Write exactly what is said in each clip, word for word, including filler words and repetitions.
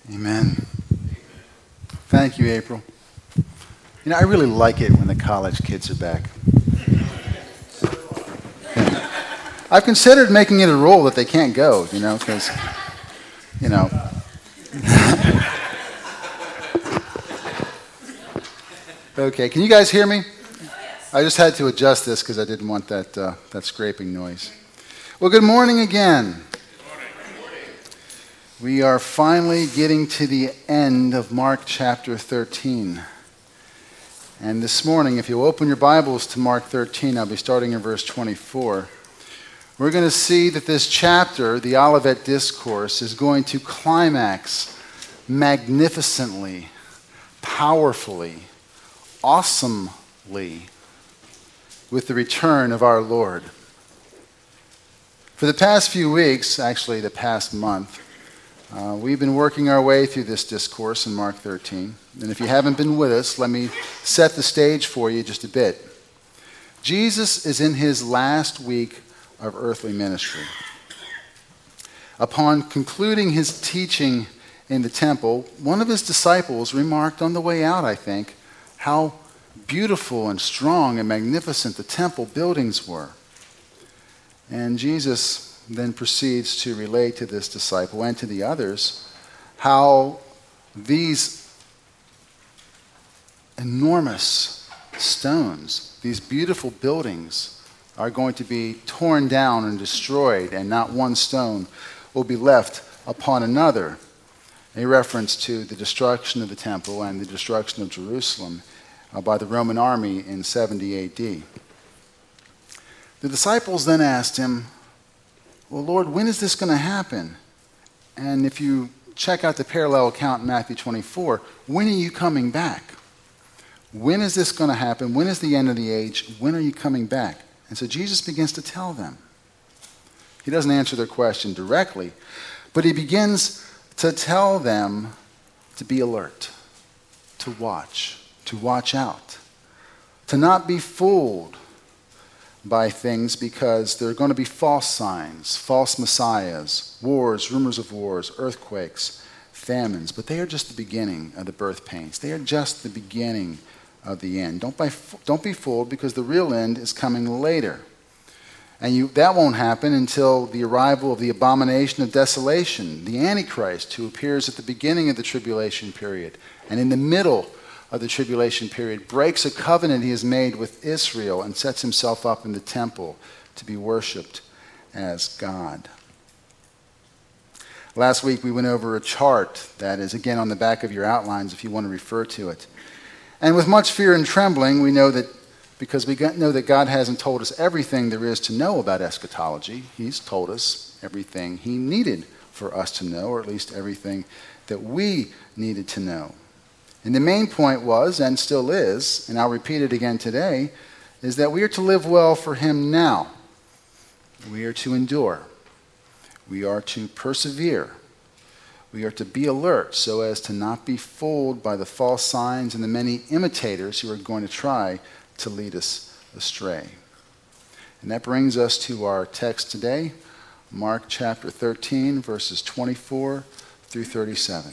Amen. Thank you, April. You know, I really like it when the college kids are back. I've considered making it a rule that they can't go, you know, because, you know. Okay, can you guys hear me? I just had to adjust this because I didn't want that uh, that scraping noise. Well, good morning again. We are finally getting to the end of Mark chapter thirteen. And this morning, if you'll open your Bibles to Mark thirteen, I'll be starting in verse twenty-four. We're going to see that this chapter, the Olivet Discourse, is going to climax magnificently, powerfully, awesomely with the return of our Lord. For the past few weeks, actually the past month, uh, we've been working our way through this discourse in Mark thirteen. And if you haven't been with us, let me set the stage for you just a bit. Jesus is in his last week of earthly ministry. Upon concluding his teaching in the temple, one of his disciples remarked on the way out, I think, how beautiful and strong and magnificent the temple buildings were. And Jesus then proceeds to relate to this disciple and to the others how these enormous stones, these beautiful buildings, are going to be torn down and destroyed, and not one stone will be left upon another. A reference to the destruction of the temple and the destruction of Jerusalem uh, by the Roman army in seventy A D. The disciples then asked him, well, Lord, when is this going to happen? And if you check out the parallel account in Matthew twenty-four, when are you coming back? When is this going to happen? When is the end of the age? When are you coming back? And so Jesus begins to tell them. He doesn't answer their question directly, but he begins to tell them to be alert, to watch, to watch out, to not be fooled by things, because there are going to be false signs, false messiahs, wars, rumors of wars, earthquakes, famines, but they are just the beginning of the birth pains. They are just the beginning of the end. Don't be, don't be fooled, because the real end is coming later. And you, that won't happen until the arrival of the abomination of desolation, the Antichrist, who appears at the beginning of the tribulation period and in the middle of the tribulation period, breaks a covenant he has made with Israel and sets himself up in the temple to be worshipped as God. Last week we went over a chart that is again on the back of your outlines if you want to refer to it. And with much fear and trembling, we know that because we know that God hasn't told us everything there is to know about eschatology, he's told us everything he needed for us to know, or at least everything that we needed to know. And the main point was, and still is, and I'll repeat it again today, is that we are to live well for him now. We are to endure. We are to persevere. We are to be alert so as to not be fooled by the false signs and the many imitators who are going to try to lead us astray. And that brings us to our text today, Mark chapter thirteen, verses twenty-four through thirty-seven.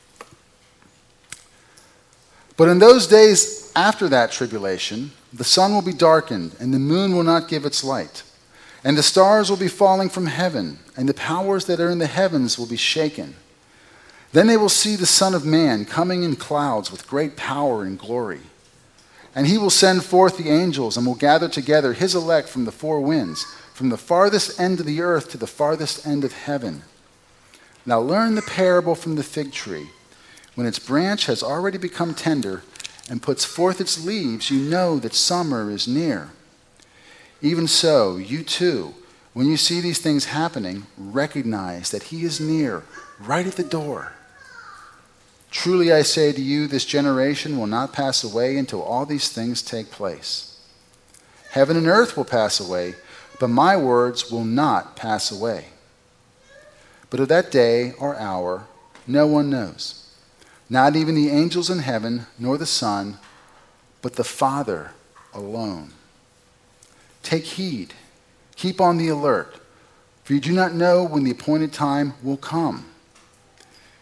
But in those days after that tribulation, the sun will be darkened, and the moon will not give its light, and the stars will be falling from heaven, and the powers that are in the heavens will be shaken. Then they will see the Son of Man coming in clouds with great power and glory. And he will send forth the angels and will gather together his elect from the four winds, from the farthest end of the earth to the farthest end of heaven. Now learn the parable from the fig tree. When its branch has already become tender and puts forth its leaves, you know that summer is near. Even so, you too, when you see these things happening, recognize that he is near, right at the door. Truly I say to you, this generation will not pass away until all these things take place. Heaven and earth will pass away, but my words will not pass away. But of that day or hour, no one knows. Not even the angels in heaven, nor the Son, but the Father alone. Take heed, keep on the alert, for you do not know when the appointed time will come.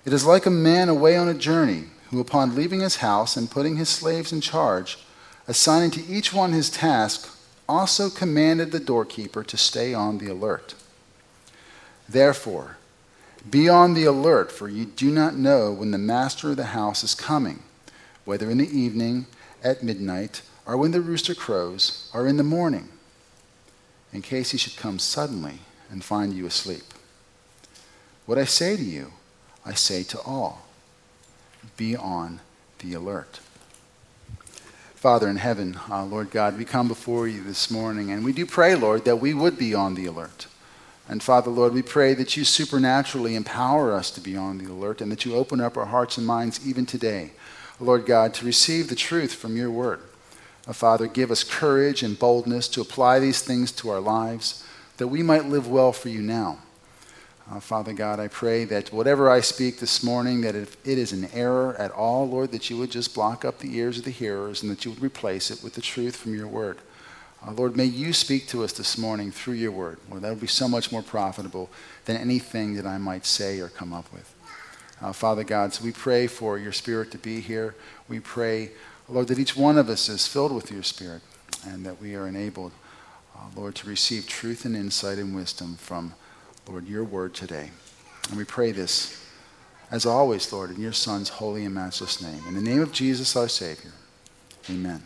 It is like a man away on a journey, who upon leaving his house and putting his slaves in charge, assigning to each one his task, also commanded the doorkeeper to stay on the alert. Therefore, be on the alert, for you do not know when the master of the house is coming, whether in the evening, at midnight, or when the rooster crows, or in the morning, in case he should come suddenly and find you asleep. What I say to you, I say to all, be on the alert. Father in heaven, uh, Lord God, we come before you this morning, and we do pray, Lord, that we would be on the alert. And Father, Lord, we pray that you supernaturally empower us to be on the alert, and that you open up our hearts and minds even today, Lord God, to receive the truth from your word. Uh, Father, give us courage and boldness to apply these things to our lives, that we might live well for you now. Uh, Father God, I pray that whatever I speak this morning, that if it is an error at all, Lord, that you would just block up the ears of the hearers and that you would replace it with the truth from your word. Uh, Lord, may you speak to us this morning through your word. Lord, that would be so much more profitable than anything that I might say or come up with. Uh, Father God, so we pray for your spirit to be here. We pray, Lord, that each one of us is filled with your spirit and that we are enabled, uh, Lord, to receive truth and insight and wisdom from Lord, your word today. And we pray this, as always, Lord, in your Son's holy and matchless name. In the name of Jesus, our Savior. Amen.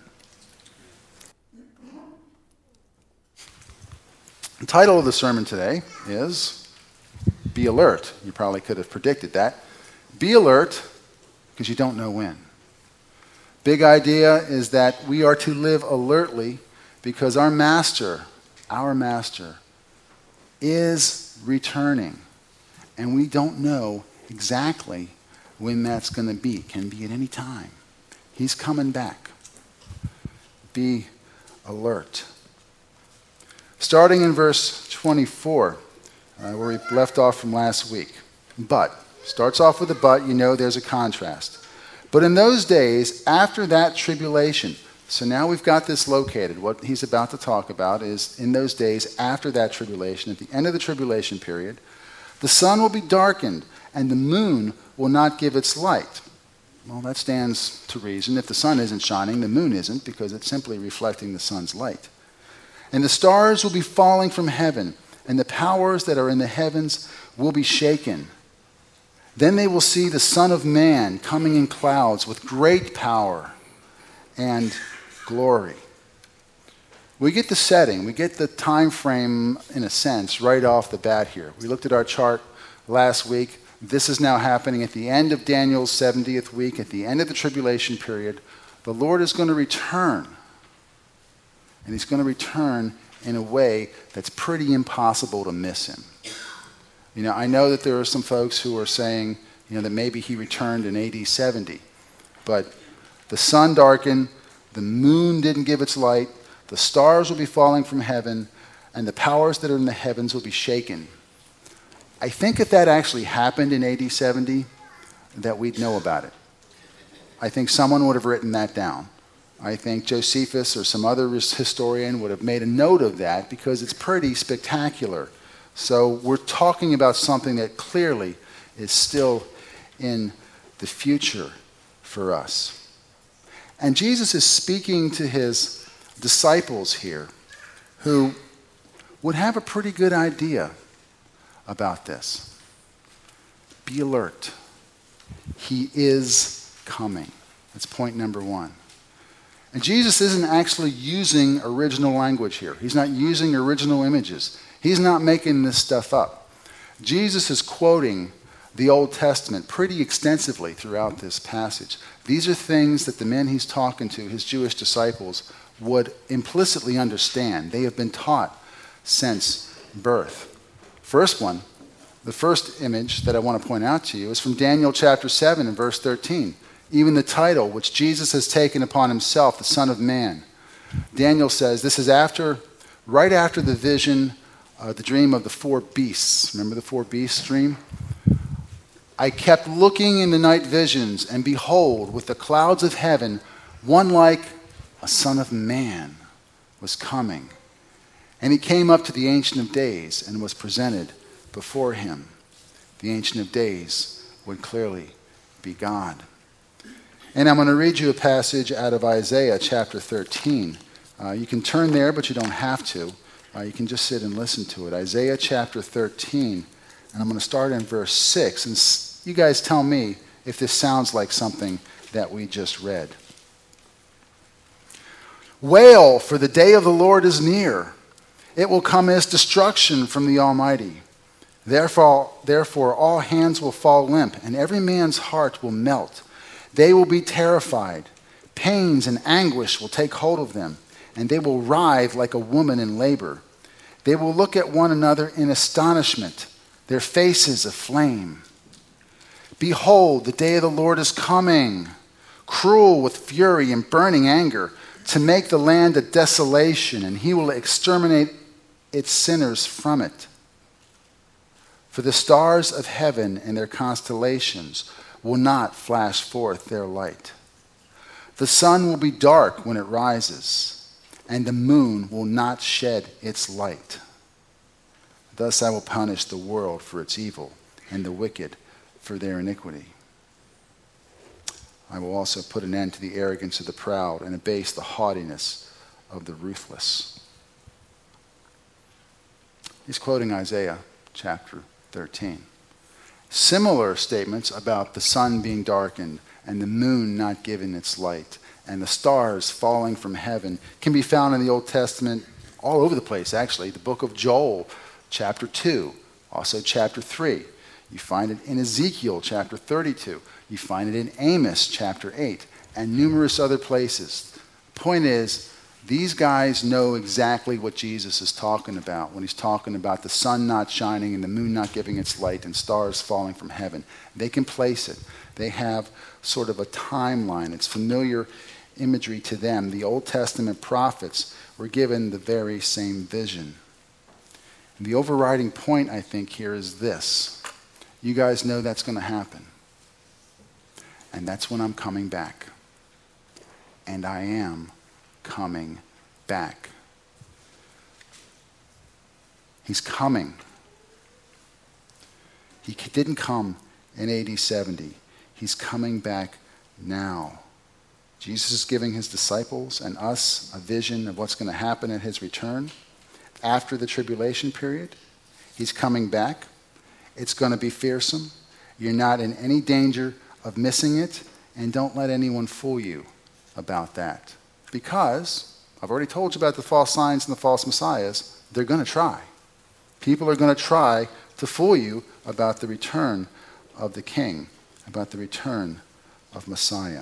The title of the sermon today is Be Alert. You probably could have predicted that. Be alert because you don't know when. Big idea is that we are to live alertly because our master, our master, is returning, and we don't know exactly when that's going to be. It can be at any time. He's coming back. Be alert. Starting in verse twenty-four, uh, where we left off from last week. But, starts off with a but, you know there's a contrast. But in those days, after that tribulation, so now we've got this located. What he's about to talk about is in those days after that tribulation, at the end of the tribulation period, the sun will be darkened and the moon will not give its light. Well, that stands to reason. If the sun isn't shining, the moon isn't, because it's simply reflecting the sun's light. And the stars will be falling from heaven, and the powers that are in the heavens will be shaken. Then they will see the Son of Man coming in clouds with great power and glory. We get the setting, we get the time frame, in a sense, right off the bat here. We looked at our chart last week. This is now happening at the end of Daniel's seventieth week, at the end of the tribulation period. The Lord is going to return. And he's going to return in a way that's pretty impossible to miss him. You know, I know that there are some folks who are saying, you know, that maybe he returned in A D seventy. But the sun darkened, the moon didn't give its light, the stars will be falling from heaven, and the powers that are in the heavens will be shaken. I think if that actually happened in A D seventy, that we'd know about it. I think someone would have written that down. I think Josephus or some other historian would have made a note of that because it's pretty spectacular. So we're talking about something that clearly is still in the future for us. And Jesus is speaking to his disciples here who would have a pretty good idea about this. Be alert. He is coming. That's point number one. And Jesus isn't actually using original language here. He's not using original images. He's not making this stuff up. Jesus is quoting the Old Testament pretty extensively throughout this passage. These are things that the men he's talking to, his Jewish disciples, would implicitly understand. They have been taught since birth. First one, the first image that I want to point out to you is from Daniel chapter seven and verse thirteen. Even the title, which Jesus has taken upon himself, the Son of Man. Daniel says this is after, right after the vision, uh, the dream of the four beasts. Remember the four beasts dream? I kept looking in the night visions, and behold, with the clouds of heaven, one like a son of man was coming. And he came up to the Ancient of Days and was presented before him. The Ancient of Days would clearly be God. And I'm going to read you a passage out of Isaiah chapter thirteen. Uh, you can turn there, but you don't have to. Uh, you can just sit and listen to it. Isaiah chapter thirteen, and I'm going to start in verse six. And s- you guys tell me if this sounds like something that we just read. Wail, for the day of the Lord is near. It will come as destruction from the Almighty. Therefore, therefore all hands will fall limp, and every man's heart will melt. They will be terrified. Pains and anguish will take hold of them, and they will writhe like a woman in labor. They will look at one another in astonishment, their faces aflame. Behold, the day of the Lord is coming, cruel with fury and burning anger, to make the land a desolation, and he will exterminate its sinners from it. For the stars of heaven and their constellations will not flash forth their light. The sun will be dark when it rises, and the moon will not shed its light. Thus I will punish the world for its evil, and the wicked for their iniquity. I will also put an end to the arrogance of the proud, and abase the haughtiness of the ruthless. He's quoting Isaiah chapter thirteen. Similar statements about the sun being darkened and the moon not giving its light and the stars falling from heaven can be found in the Old Testament all over the place, actually. The book of Joel, chapter two, also chapter three. You find it in Ezekiel, chapter thirty-two. You find it in Amos, chapter eight, and numerous other places. The point is, these guys know exactly what Jesus is talking about when he's talking about the sun not shining and the moon not giving its light and stars falling from heaven. They can place it. They have sort of a timeline. It's familiar imagery to them. The Old Testament prophets were given the very same vision. And the overriding point, I think, here is this. You guys know that's going to happen. And that's when I'm coming back. And I am coming back. He's coming. He didn't come in A D seventy. He's coming back now. Jesus is giving his disciples and us a vision of what's going to happen at his return after the tribulation period. He's coming back. It's going to be fearsome. You're not in any danger of missing it, and don't let anyone fool you about that. Because, I've already told you about the false signs and the false messiahs, they're going to try. People are going to try to fool you about the return of the King, about the return of Messiah.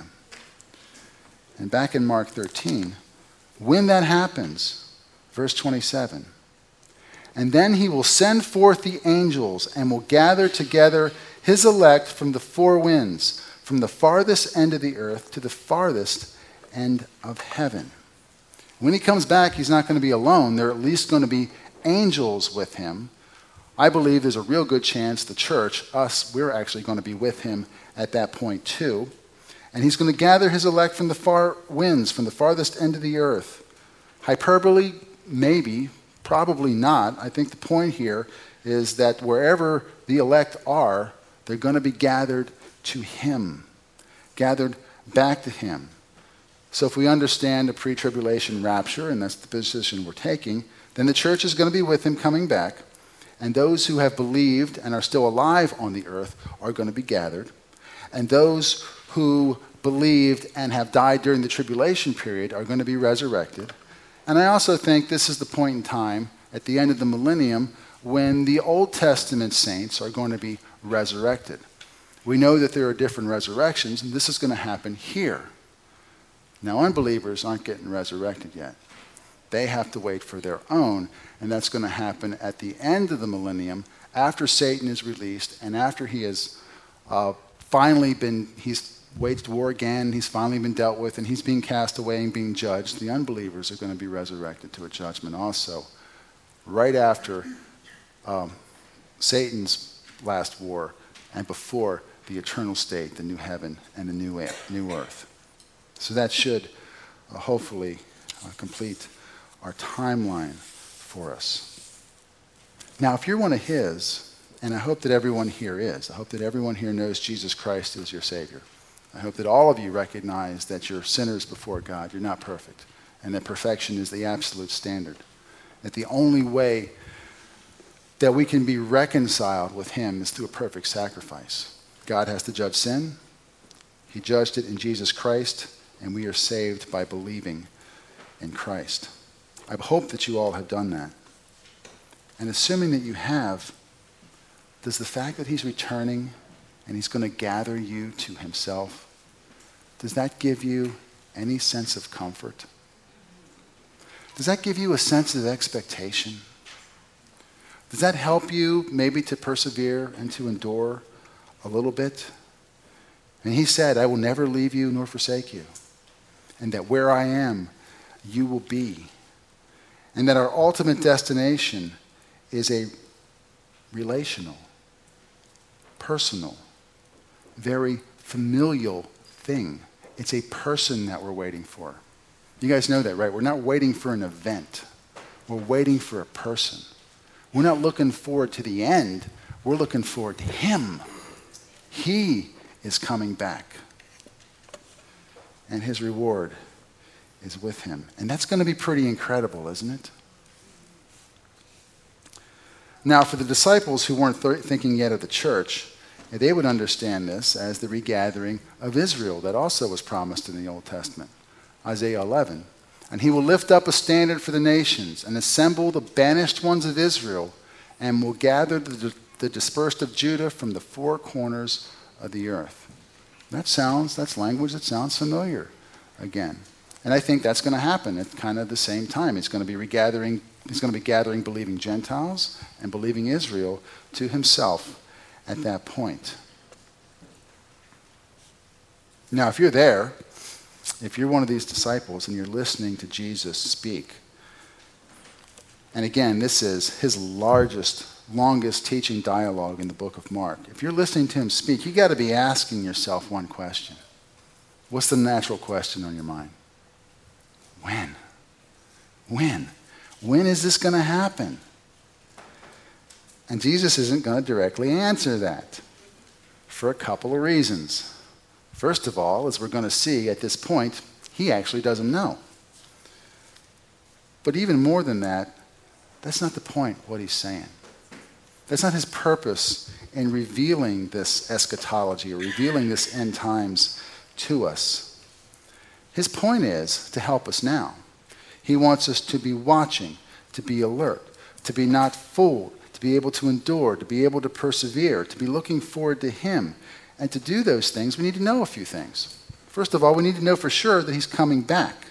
And back in Mark thirteen, when that happens, verse twenty-seven, and then he will send forth the angels and will gather together his elect from the four winds, from the farthest end of the earth to the farthest end of heaven. When he comes back, he's not going to be alone. There are at least going to be angels with him. I believe there's a real good chance the church, us, we're actually going to be with him at that point too. And he's going to gather his elect from the far winds, from the farthest end of the earth. Hyperbole? Maybe. Probably not. I think the point here is that wherever the elect are, they're going to be gathered to him, gathered back to him. So if we understand a pre-tribulation rapture, and that's the position we're taking, then the church is going to be with him coming back, and those who have believed and are still alive on the earth are going to be gathered, and those who believed and have died during the tribulation period are going to be resurrected. And I also think this is the point in time at the end of the millennium when the Old Testament saints are going to be resurrected. We know that there are different resurrections, and this is going to happen here. Now, unbelievers aren't getting resurrected yet. They have to wait for their own, and that's going to happen at the end of the millennium, after Satan is released, and after he has uh, finally been, he's waged war again, he's finally been dealt with, and he's being cast away and being judged. The unbelievers are going to be resurrected to a judgment also, right after um, Satan's last war and before the eternal state, the new heaven and the new, air, new earth. So that should uh, hopefully uh, complete our timeline for us. Now, if you're one of his And I hope that everyone here is. I hope that everyone here knows Jesus Christ is your Savior. I hope that all of you recognize that you're sinners before God. You're not perfect. And that perfection is the absolute standard. That the only way that we can be reconciled with him is through a perfect sacrifice. God has to judge sin. He judged it in Jesus Christ, and we are saved by believing in Christ. I hope that you all have done that. And assuming that you have, does the fact that he's returning and he's going to gather you to himself, does that give you any sense of comfort? Does that give you a sense of expectation? Does that help you maybe to persevere and to endure a little bit? And he said, I will never leave you nor forsake you. And that where I am, you will be. And that our ultimate destination is a relational, personal, very familial thing. It's a person that we're waiting for. You guys know that, right? We're not waiting for an event. We're waiting for a person. We're not looking forward to the end. We're looking forward to him. He is coming back. And his reward is with him. And that's going to be pretty incredible, isn't it? Now, for the disciples who weren't th- thinking yet of the church, they would understand this as the regathering of Israel that also was promised in the Old Testament. Isaiah eleven. And he will lift up a standard for the nations and assemble the banished ones of Israel and will gather the, the dispersed of Judah from the four corners of the earth. That sounds, that's language that sounds familiar again. And I think that's going to happen at kind of the same time. It's going to be regathering, he's going to be gathering believing Gentiles and believing Israel to himself at that point. Now, if you're there, if you're one of these disciples and you're listening to Jesus speak, and again, this is his largest, longest teaching dialogue in the book of Mark. If you're listening to him speak, you got to be asking yourself one question. What's the natural question on your mind? When? When? When is this going to happen? And Jesus isn't going to directly answer that for a couple of reasons. First of all, as we're going to see at this point, he actually doesn't know. But even more than that, that's not the point, what he's saying. That's not his purpose in revealing this eschatology or revealing this end times to us. His point is to help us now. He wants us to be watching, to be alert, to be not fooled, to be able to endure, to be able to persevere, to be looking forward to him. And to do those things, we need to know a few things. First of all, we need to know for sure that he's coming back.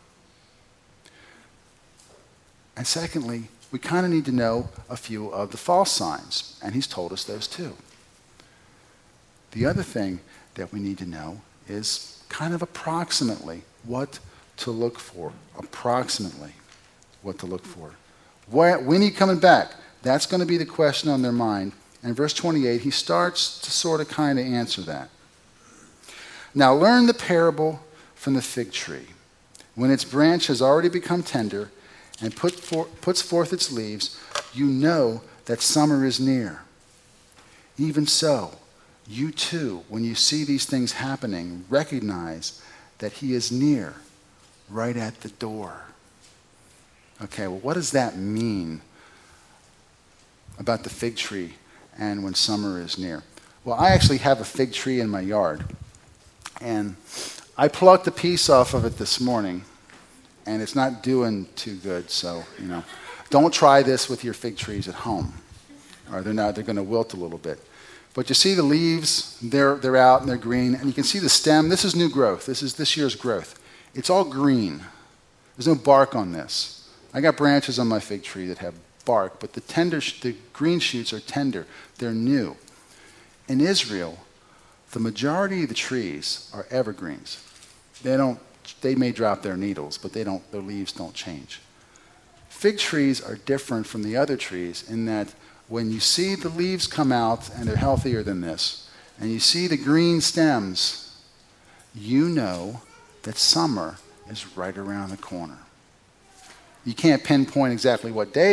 And secondly, we kind of need to know a few of the false signs. And he's told us those too. The other thing that we need to know is kind of approximately what to look for. Approximately what to look for. When are you coming back? That's going to be the question on their mind. And verse twenty-eight, he starts to sort of kind of answer that. Now learn the parable from the fig tree. When its branch has already become tender and put for, puts forth its leaves, you know that summer is near. Even so, you too, when you see these things happening, recognize that he is near, right at the door. Okay, well, what does that mean about the fig tree and when summer is near? Well, I actually have a fig tree in my yard. And I plucked a piece off of it this morning. And it's not doing too good. So, you know, don't try this with your fig trees at home. Or they're not, they're going to wilt a little bit. But you see the leaves, they're, they're out and they're green. And you can see the stem. This is new growth. This is this year's growth. It's all green. There's no bark on this. I got branches on my fig tree that have bark, but the tender, the green shoots are tender. They're new. In Israel, the majority of the trees are evergreens. They don't. They may drop their needles, but they don't. Their leaves don't change. Fig trees are different from the other trees in that when you see the leaves come out and they're healthier than this, and you see the green stems, you know that summer is right around the corner. You can't pinpoint exactly what day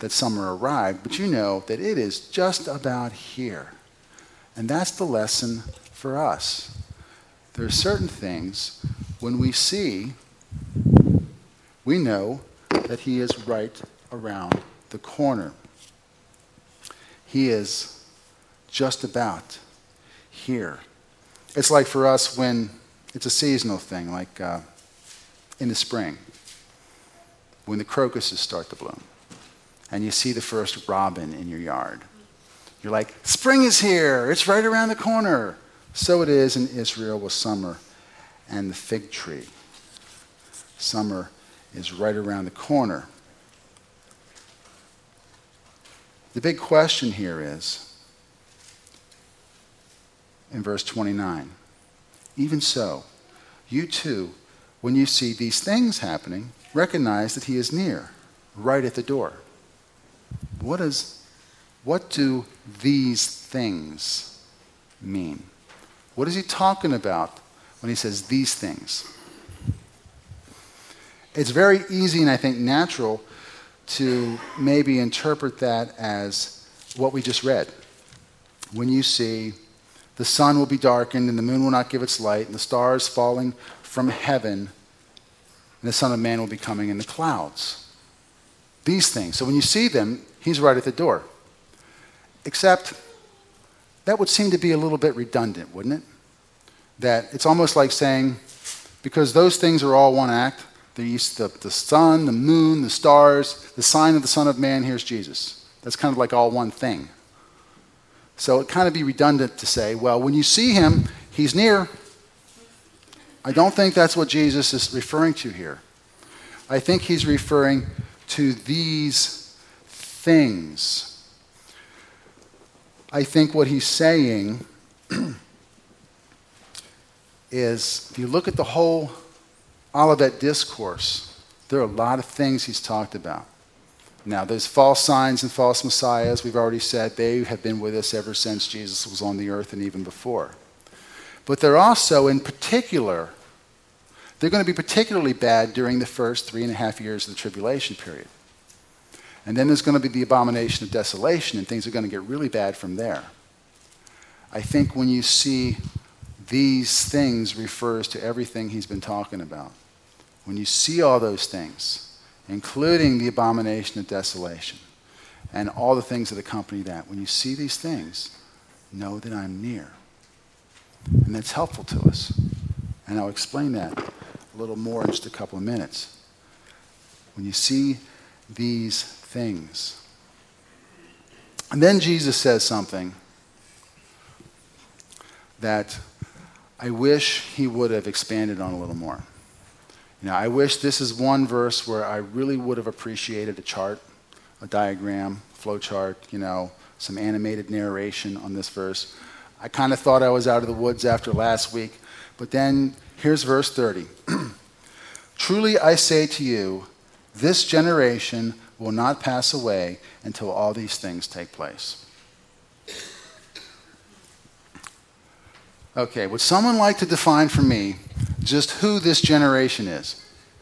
that summer arrived, but you know that it is just about here. And that's the lesson for us. There are certain things when we see, we know that he is right around the corner. He is just about here. It's like for us when it's a seasonal thing, like uh, in the spring, when the crocuses start to bloom, and you see the first robin in your yard. You're like, spring is here, it's right around the corner. So it is in Israel with summer and the fig tree. Summer is right around the corner. The big question here is, in verse twenty-nine, even so, you too, when you see these things happening, recognize that he is near, right at the door. What is, what do these things mean? What is he talking about when he says these things? It's very easy and I think natural to maybe interpret that as what we just read. When you see the sun will be darkened and the moon will not give its light and the stars falling from heaven and the Son of Man will be coming in the clouds. These things. So when you see them, he's right at the door. Except that would seem to be a little bit redundant, wouldn't it? That it's almost like saying, because those things are all one act, the, the, the sun, the moon, the stars, the sign of the Son of Man, here's Jesus. That's kind of like all one thing. So it kind of be redundant to say, well, when you see him, he's near. I don't think that's what Jesus is referring to here. I think he's referring to these things. I think what he's saying is, if you look at the whole Olivet Discourse, there are a lot of things he's talked about. Now, there's false signs and false messiahs. We've already said they have been with us ever since Jesus was on the earth and even before. But they're also, in particular, they're going to be particularly bad during the first three and a half years of the tribulation period. And then there's going to be the abomination of desolation, and things are going to get really bad from there. I think when you see these things refers to everything he's been talking about. When you see all those things, including the abomination of desolation and all the things that accompany that, when you see these things, know that I'm near. And that's helpful to us. And I'll explain that a little more in just a couple of minutes. When you see these things. And then Jesus says something that I wish he would have expanded on a little more. You know, I wish this is one verse where I really would have appreciated a chart, a diagram, flow chart, you know, some animated narration on this verse. I kind of thought I was out of the woods after last week, but then here's verse thirty. Truly I say to you, this generation will not pass away until all these things take place. Okay, would someone like to define for me just who this generation is?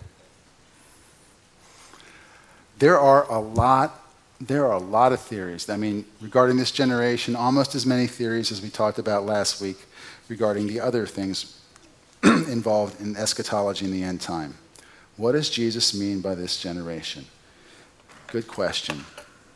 There are a lot, there are a lot of theories. I mean, regarding this generation, almost as many theories as we talked about last week regarding the other things involved in eschatology in the end time. What does Jesus mean by this generation? Good question.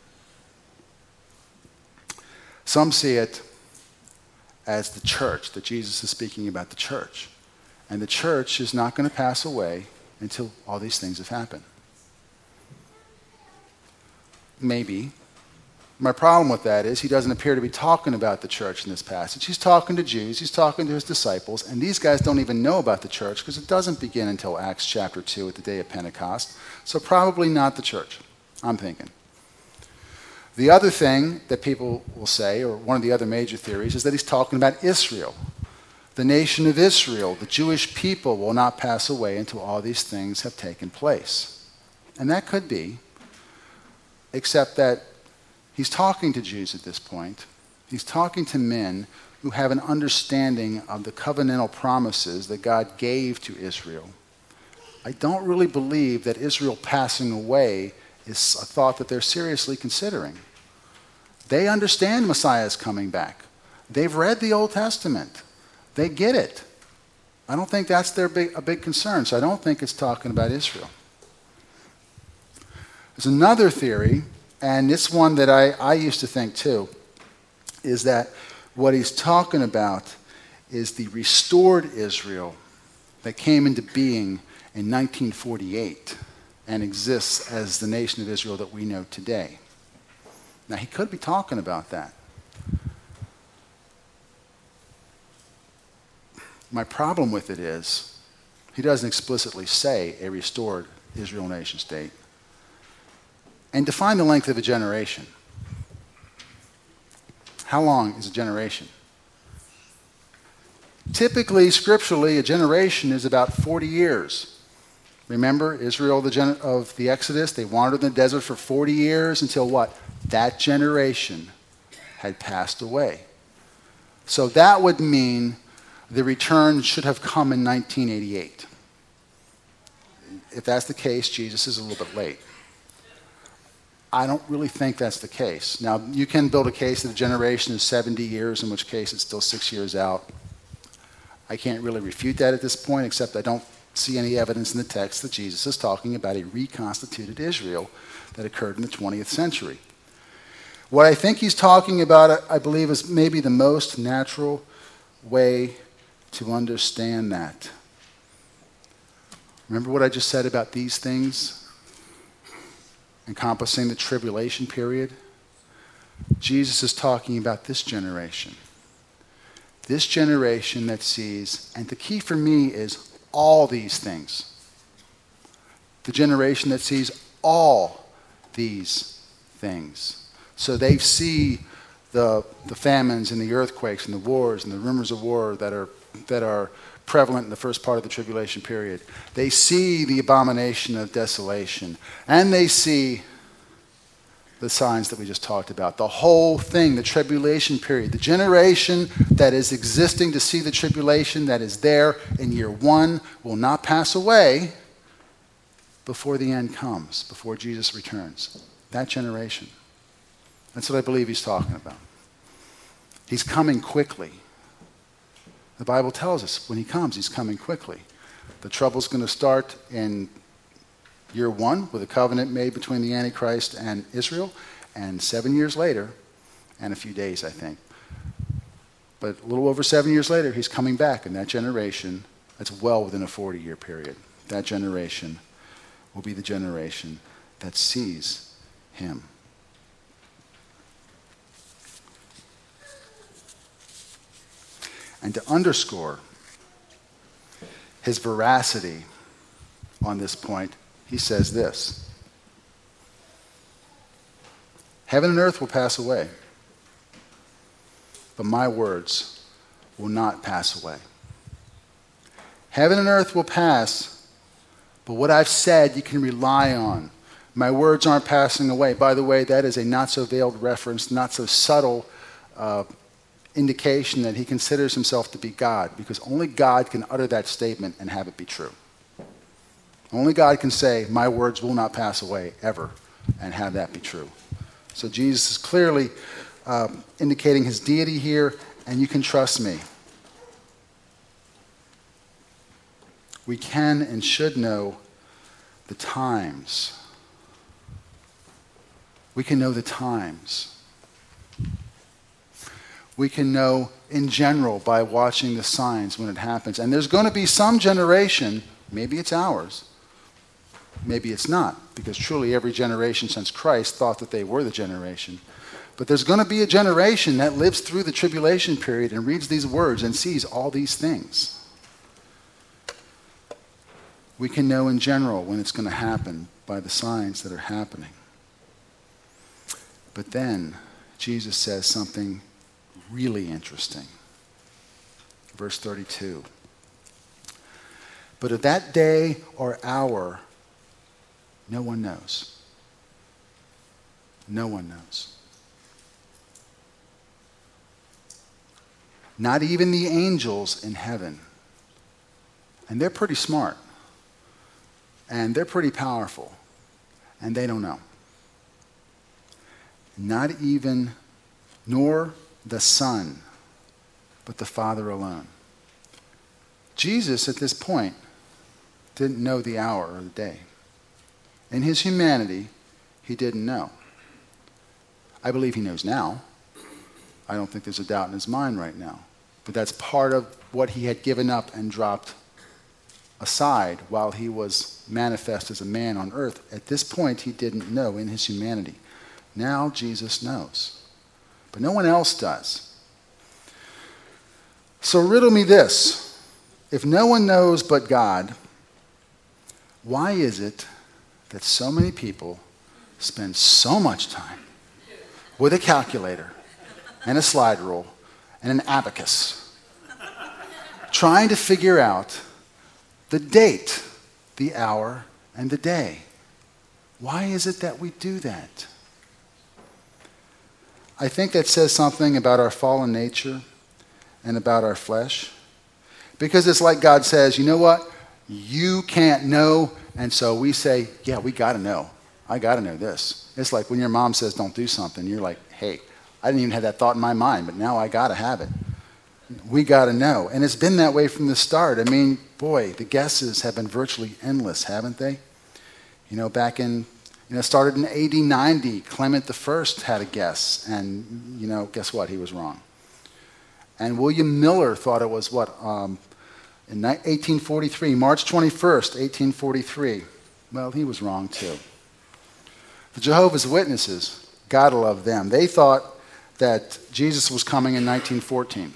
Some see it as the church, that Jesus is speaking about the church. And the church is not going to pass away until all these things have happened. Maybe. My problem with that is he doesn't appear to be talking about the church in this passage. He's talking to Jews, he's talking to his disciples, and these guys don't even know about the church because it doesn't begin until Acts chapter two at the day of Pentecost. So probably not the church, I'm thinking. The other thing that people will say, or one of the other major theories, is that he's talking about Israel. The nation of Israel, the Jewish people, will not pass away until all these things have taken place. And that could be, except that he's talking to Jews at this point. He's talking to men who have an understanding of the covenantal promises that God gave to Israel. I don't really believe that Israel passing away is a thought that they're seriously considering. They understand Messiah is coming back. They've read the Old Testament. They get it. I don't think that's their big, a big concern, so I don't think it's talking about Israel. There's another theory, and it's one that I, I used to think too, is that what he's talking about is the restored Israel that came into being in nineteen forty-eight and exists as the nation of Israel that we know today. Now, he could be talking about that. My problem with it is he doesn't explicitly say a restored Israel nation state and define the length of a generation. How long is a generation? Typically, scripturally, a generation is about forty years. Remember, Israel the gen- of the Exodus, they wandered in the desert for forty years until what? That generation had passed away. So that would mean the return should have come in nineteen eighty-eight. If that's the case, Jesus is a little bit late. I don't really think that's the case. Now, you can build a case that a generation is seventy years, in which case it's still six years out. I can't really refute that at this point, except I don't see any evidence in the text that Jesus is talking about a reconstituted Israel that occurred in the twentieth century. What I think he's talking about, I believe, is maybe the most natural way to understand that. Remember what I just said about these things encompassing the tribulation period? Jesus is talking about this generation. This generation that sees, and the key for me is all these things. The generation that sees all these things. So they see the, the famines and the earthquakes and the wars and the rumors of war that are, that are prevalent in the first part of the tribulation period. They see the abomination of desolation. And they see the signs that we just talked about. The whole thing, the tribulation period. The generation that is existing to see the tribulation that is there in year one will not pass away before the end comes, before Jesus returns. That generation. That's what I believe he's talking about. He's coming quickly. The Bible tells us when he comes, he's coming quickly. The trouble's going to start in year one with a covenant made between the Antichrist and Israel, and seven years later, and a few days, I think. But a little over seven years later, he's coming back, and that generation, that's well within a forty-year period. That generation will be the generation that sees him. And to underscore his veracity on this point, he says this: heaven and earth will pass away, but my words will not pass away. Heaven and earth will pass, but what I've said you can rely on. My words aren't passing away. By the way, that is a not-so-veiled reference, not so subtle uh, indication that he considers himself to be God, because only God can utter that statement and have it be true. Only God can say, my words will not pass away ever, and have that be true. So Jesus is clearly uh, indicating his deity here, and you can trust me. We can and should know the times. We can know the times. We can know in general by watching the signs when it happens. And there's going to be some generation, maybe it's ours, maybe it's not, because truly every generation since Christ thought that they were the generation. But there's going to be a generation that lives through the tribulation period and reads these words and sees all these things. We can know in general when it's going to happen by the signs that are happening. But then Jesus says something really interesting. Verse thirty-two. But of that day or hour, no one knows. No one knows. Not even the angels in heaven. And they're pretty smart. And they're pretty powerful. And they don't know. not even, nor the Son, but the Father alone. Jesus, at this point, didn't know the hour or the day. In his humanity, he didn't know. I believe he knows now. I don't think there's a doubt in his mind right now. But that's part of what he had given up and dropped aside while he was manifest as a man on earth. At this point, he didn't know in his humanity. Now Jesus knows. But no one else does. So riddle me this. If no one knows but God, why is it that so many people spend so much time with a calculator and a slide rule and an abacus trying to figure out the date, the hour, and the day? Why is it that we do that? I think that says something about our fallen nature and about our flesh. Because it's like God says, you know what? You can't know. And so we say, yeah, we got to know. I got to know this. It's like when your mom says don't do something. You're like, hey, I didn't even have that thought in my mind, but now I got to have it. We got to know. And it's been that way from the start. I mean, boy, the guesses have been virtually endless, haven't they? You know, back in, you know, started in A D ninety, Clement the First had a guess. And, you know, guess what? He was wrong. And William Miller thought it was what? Um, in eighteen forty-three, March twenty-first, eighteen forty-three. Well, he was wrong too. The Jehovah's Witnesses, gotta love them. They thought that Jesus was coming in nineteen fourteen.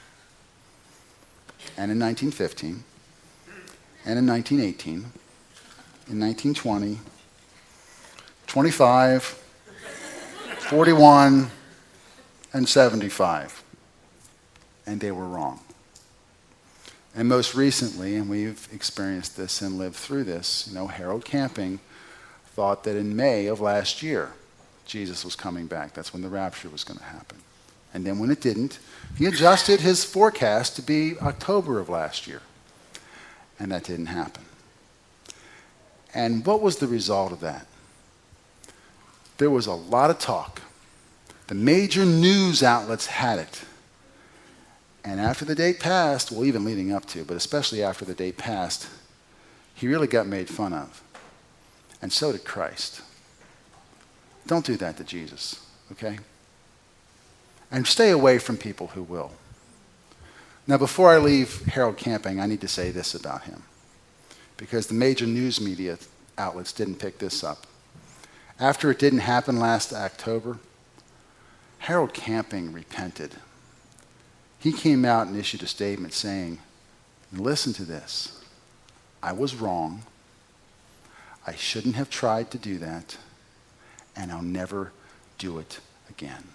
And in nineteen fifteen. And in nineteen eighteen. In nineteen twenty. twenty-five. forty-one. And seventy-five. And they were wrong. And most recently, and we've experienced this and lived through this, you know, Harold Camping thought that in May of last year, Jesus was coming back. That's when the rapture was going to happen. And then when it didn't, he adjusted his forecast to be October of last year. And that didn't happen. And what was the result of that? There was a lot of talk. The major news outlets had it. And after the date passed, well, even leading up to, but especially after the date passed, he really got made fun of. And so did Christ. Don't do that to Jesus, okay? And stay away from people who will. Now, before I leave Harold Camping, I need to say this about him, because the major news media outlets didn't pick this up. After it didn't happen last October, Harold Camping repented. He came out and issued a statement saying, listen to this, I was wrong, I shouldn't have tried to do that, and I'll never do it again.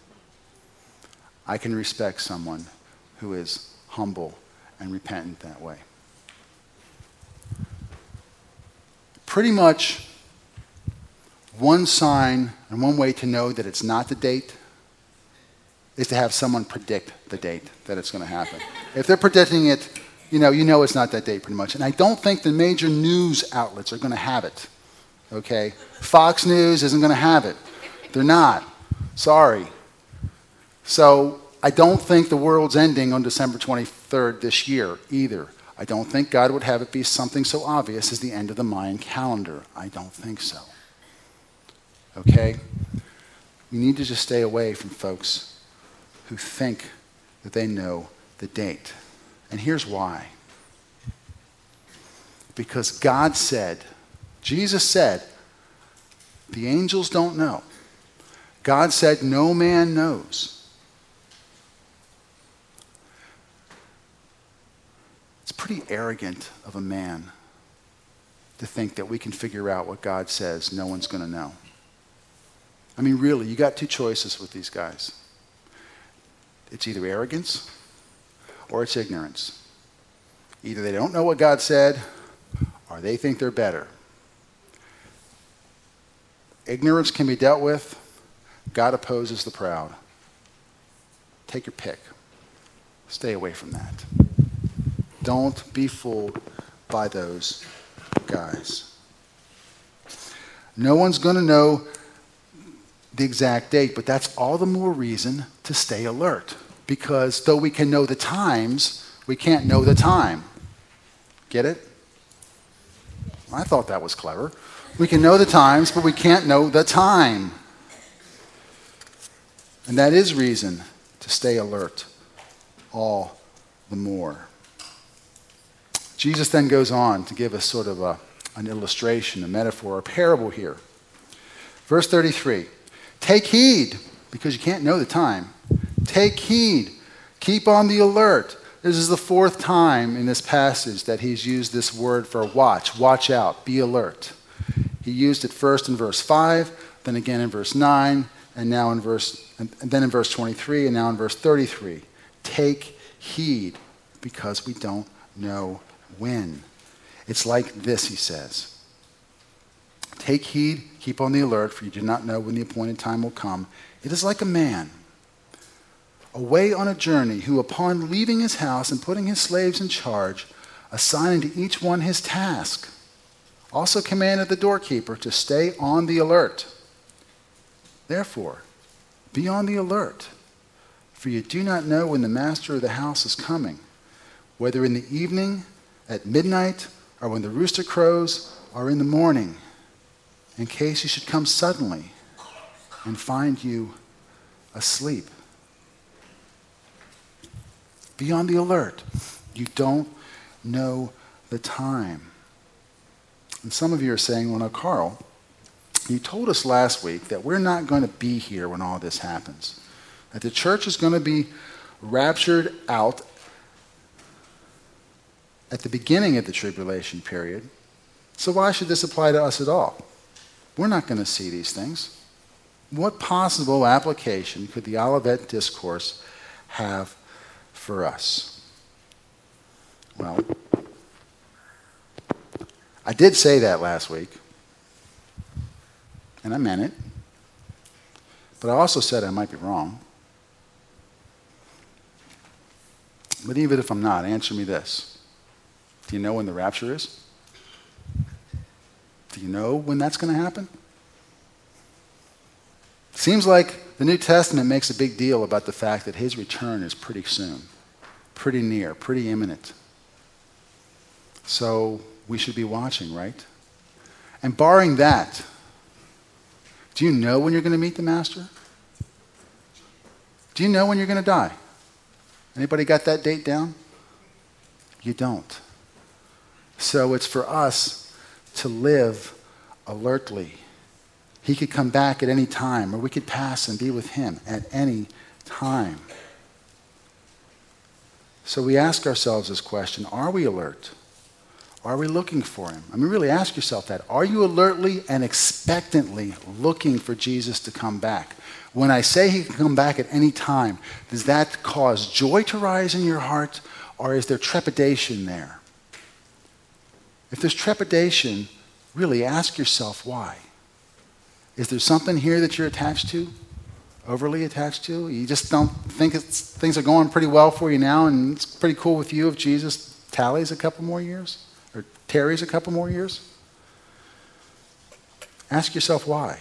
I can respect someone who is humble and repentant that way. Pretty much one sign and one way to know that it's not the date is to have someone predict the date that it's going to happen. If they're predicting it, you know, you know it's not that date pretty much. And I don't think the major news outlets are going to have it, okay? Fox News isn't going to have it. They're not. Sorry. So I don't think the world's ending on December twenty-third this year either. I don't think God would have it be something so obvious as the end of the Mayan calendar. I don't think so. Okay? We need to just stay away from folks who think that they know the date. And here's why. Because God said, Jesus said, the angels don't know. God said, no man knows. It's pretty arrogant of a man to think that we can figure out what God says no one's going to know. I mean, really, you got two choices with these guys. It's either arrogance or it's ignorance. Either they don't know what God said or they think they're better. Ignorance can be dealt with. God opposes the proud. Take your pick. Stay away from that. Don't be fooled by those guys. No one's going to know the exact date, but that's all the more reason to stay alert. Because though we can know the times, we can't know the time. Get it? I thought that was clever. We can know the times, but we can't know the time. And that is reason to stay alert all the more. Jesus then goes on to give us sort of a, an illustration, a metaphor, a parable here. Verse thirty-three, take heed, because you can't know the time. Take heed, keep on the alert. This is the fourth time in this passage that he's used this word for watch. Watch out, be alert. He used it first in verse five, then again in verse nine, and now in verse, and then in verse twenty-three, and now in verse thirty-three. Take heed, because we don't know when. It's like this, he says. Take heed, keep on the alert, for you do not know when the appointed time will come. It is like a man away on a journey who, upon leaving his house and putting his slaves in charge, assigning to each one his task, also commanded the doorkeeper to stay on the alert. Therefore, be on the alert, for you do not know when the master of the house is coming, whether in the evening, at midnight, or when the rooster crows, or in the morning, in case he should come suddenly and find you asleep. Be on the alert. You don't know the time. And some of you are saying, well, now, Carl, you told us last week that we're not going to be here when all this happens, that the church is going to be raptured out at the beginning of the tribulation period. So why should this apply to us at all? We're not going to see these things. What possible application could the Olivet Discourse have for us? Well, I did say that last week, and I meant it, but I also said I might be wrong. But even if I'm not, answer me this. Do you know when the rapture is? Do you know when that's going to happen? Seems like the New Testament makes a big deal about the fact that his return is pretty soon, pretty near, pretty imminent. So we should be watching, right? And barring that, do you know when you're going to meet the Master? Do you know when you're going to die? Anybody got that date down? You don't. So it's for us to live alertly. He could come back at any time, or we could pass and be with him at any time. So we ask ourselves this question, are we alert? Are we looking for him? I mean, really ask yourself that. Are you alertly and expectantly looking for Jesus to come back? When I say he can come back at any time, does that cause joy to rise in your heart, or is there trepidation there? If there's trepidation, really ask yourself why. Is there something here that you're attached to, overly attached to? You just don't think it's, things are going pretty well for you now, and it's pretty cool with you if Jesus tallies a couple more years or tarries a couple more years? Ask yourself why.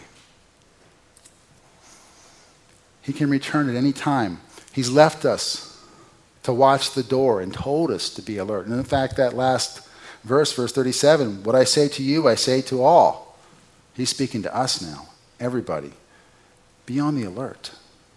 He can return at any time. He's left us to watch the door and told us to be alert. And in fact, that last verse, verse thirty-seven, what I say to you, I say to all. He's speaking to us now, everybody. Be on the alert.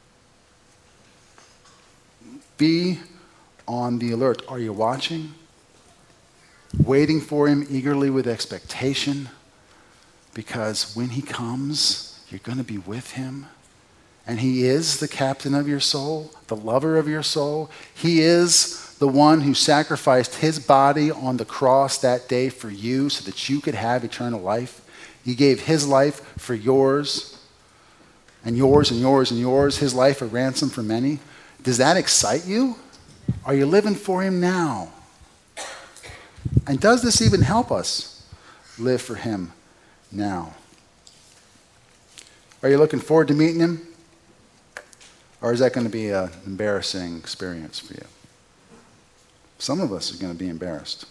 Be on the alert. Are you watching? Waiting for him eagerly with expectation? Because when he comes, you're going to be with him. And he is the captain of your soul, the lover of your soul. He is the one who sacrificed his body on the cross that day for you so that you could have eternal life. He gave his life for yours, and yours and yours and yours, his life a ransom for many. Does that excite you? Are you living for him now? And does this even help us live for him now? Are you looking forward to meeting him? Or is that going to be an embarrassing experience for you? Some of us are going to be embarrassed.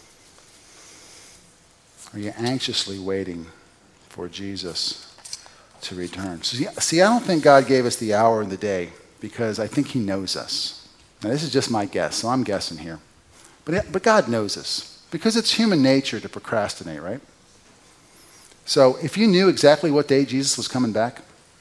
Are you anxiously waiting for Jesus to return. So see, see, I don't think God gave us the hour and the day because I think he knows us. Now, this is just my guess, so I'm guessing here. But, but God knows us because it's human nature to procrastinate, right? So if you knew exactly what day Jesus was coming back,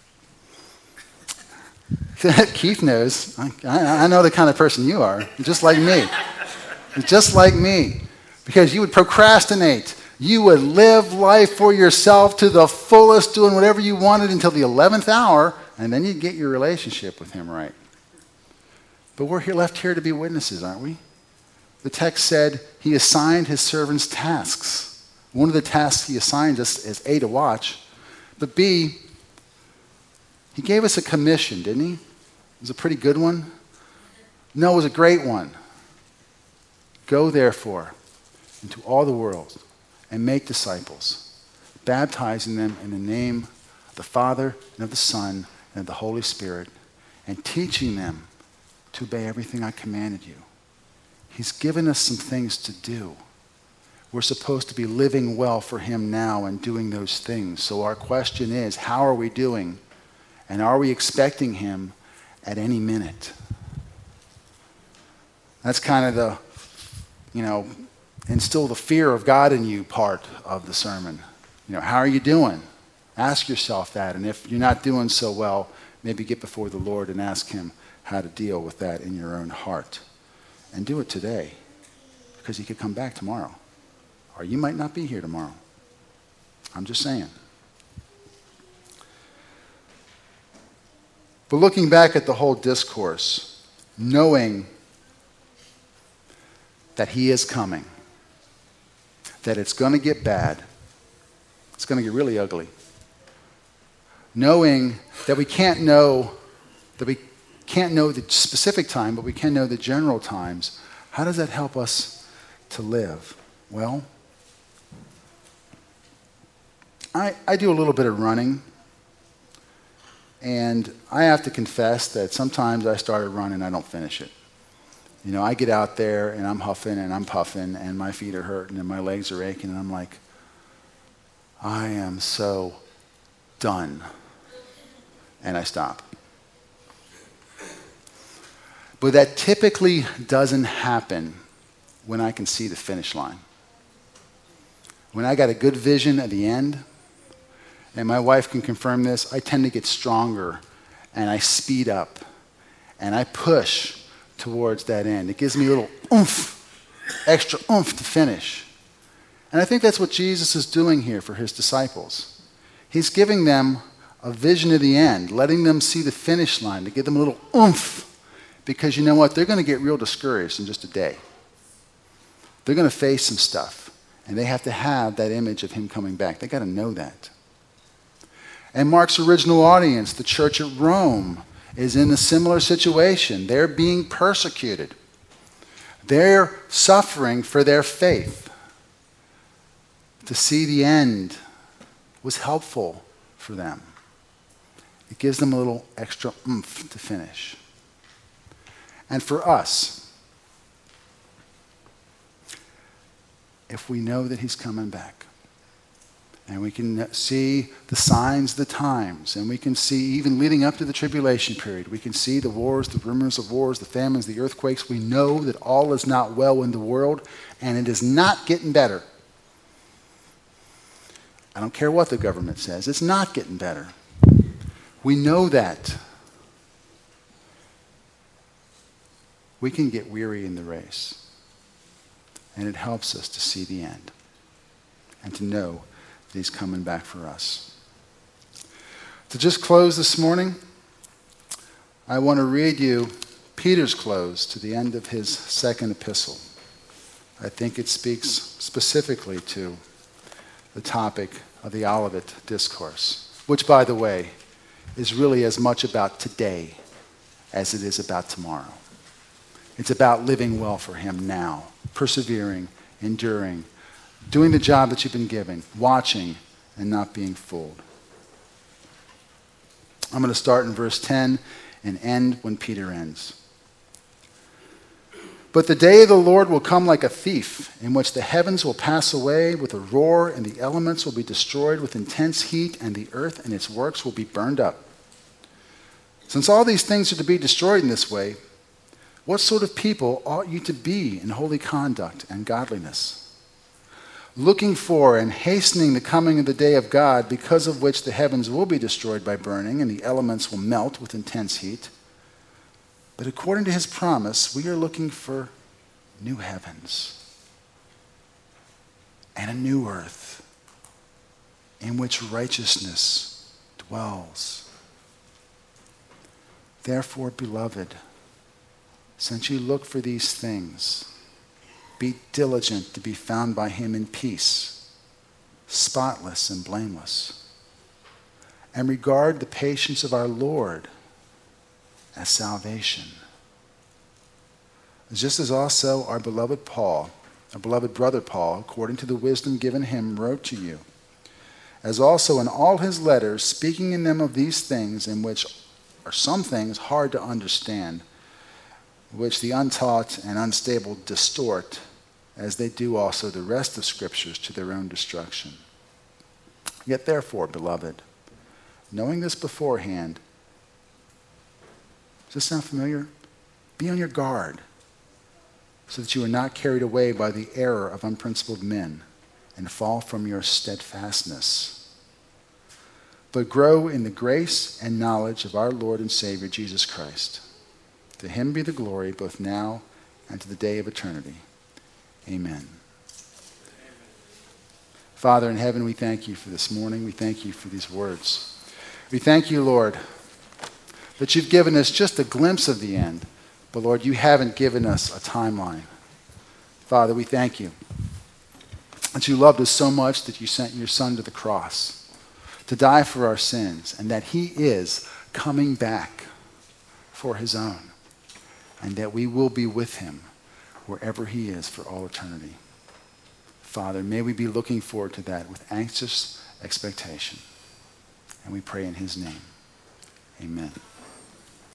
Keith knows. I, I know the kind of person you are, just like me. Just like me. Because you would procrastinate. You would live life for yourself to the fullest, doing whatever you wanted until the eleventh hour, and then you'd get your relationship with him right. But we're here, left here to be witnesses, aren't we? The text said he assigned his servants tasks. One of the tasks he assigned us is A, to watch, but B, he gave us a commission, didn't he? It was a pretty good one. No, it was a great one. Go, therefore, into all the world and make disciples, baptizing them in the name of the Father and of the Son and of the Holy Spirit, and teaching them to obey everything I commanded you. He's given us some things to do. We're supposed to be living well for him now and doing those things. So our question is, how are we doing? And are we expecting him at any minute? That's kind of the, you know, instill the fear of God in you part of the sermon. You know, how are you doing? Ask yourself that. And if you're not doing so well, maybe get before the Lord and ask him how to deal with that in your own heart. And do it today, because he could come back tomorrow. Or you might not be here tomorrow. I'm just saying. But looking back at the whole discourse, knowing that he is coming, that it's going to get bad, it's going to get really ugly, knowing that we can't know, that we can't know the specific time, but we can know the general times, how does that help us to live? Well, I, I do a little bit of running. And I have to confess that sometimes I started running and I don't finish it. You know, I get out there and I'm huffing and I'm puffing and my feet are hurting and my legs are aching and I'm like, I am so done. And I stop. But that typically doesn't happen when I can see the finish line. When I got a good vision at the end, and my wife can confirm this, I tend to get stronger and I speed up and I push towards that end. It gives me a little oomph, extra oomph to finish. And I think that's what Jesus is doing here for his disciples. He's giving them a vision of the end, letting them see the finish line to give them a little oomph, because you know what? They're going to get real discouraged in just a day. They're going to face some stuff, and they have to have that image of him coming back. They got to know that. And Mark's original audience, the church at Rome, is in a similar situation. They're being persecuted. They're suffering for their faith. To see the end was helpful for them. It gives them a little extra oomph to finish. And for us, if we know that he's coming back, and we can see the signs, the times, and we can see even leading up to the tribulation period, we can see the wars, the rumors of wars, the famines, the earthquakes. We know that all is not well in the world, and it is not getting better. I don't care what the government says. It's not getting better. We know that. We can get weary in the race, and it helps us to see the end and to know that he's coming back for us. To just close this morning, I want to read you Peter's close to the end of his second epistle. I think it speaks specifically to the topic of the Olivet Discourse, which, by the way, is really as much about today as it is about tomorrow. It's about living well for him now, persevering, enduring, doing the job that you've been given, watching, and not being fooled. I'm going to start in verse ten and end when Peter ends. But the day of the Lord will come like a thief, in which the heavens will pass away with a roar, and the elements will be destroyed with intense heat, and the earth and its works will be burned up. Since all these things are to be destroyed in this way, what sort of people ought you to be in holy conduct and godliness, looking for and hastening the coming of the day of God, because of which the heavens will be destroyed by burning, and the elements will melt with intense heat? But according to his promise, we are looking for new heavens and a new earth in which righteousness dwells. Therefore, beloved, since you look for these things, be diligent to be found by him in peace, spotless and blameless, and regard the patience of our Lord as salvation. Just as also our beloved Paul, our beloved brother Paul, according to the wisdom given him, wrote to you, as also in all his letters, speaking in them of these things, in which are some things hard to understand, which the untaught and unstable distort, as they do also the rest of scriptures to their own destruction. Yet therefore, beloved, knowing this beforehand, does this sound familiar? Be on your guard, so that you are not carried away by the error of unprincipled men and fall from your steadfastness. But grow in the grace and knowledge of our Lord and Savior Jesus Christ. To him be the glory both now and to the day of eternity. Amen. Father in heaven, we thank you for this morning. We thank you for these words. We thank you, Lord, that you've given us just a glimpse of the end, but Lord, you haven't given us a timeline. Father, we thank you that you loved us so much that you sent your Son to the cross to die for our sins, and that he is coming back for his own, and that we will be with him wherever he is for all eternity. Father, may we be looking forward to that with anxious expectation. And we pray in his name. Amen.